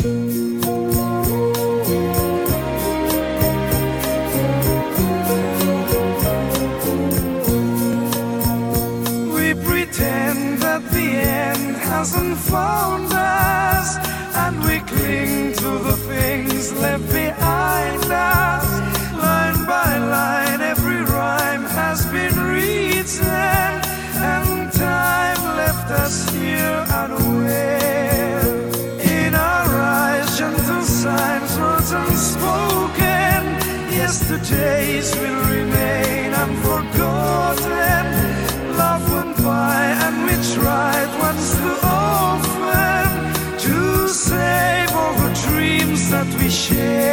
We pretend that the end hasn't found us, and we cling to the things left behind us. Line by line, every rhyme has been written, and time left us here unaware. In our eyes, gentle signs, words unspoken. Yesterdays will remain unforgotten. Love went by and we tried once too often to save all the dreams that we shared.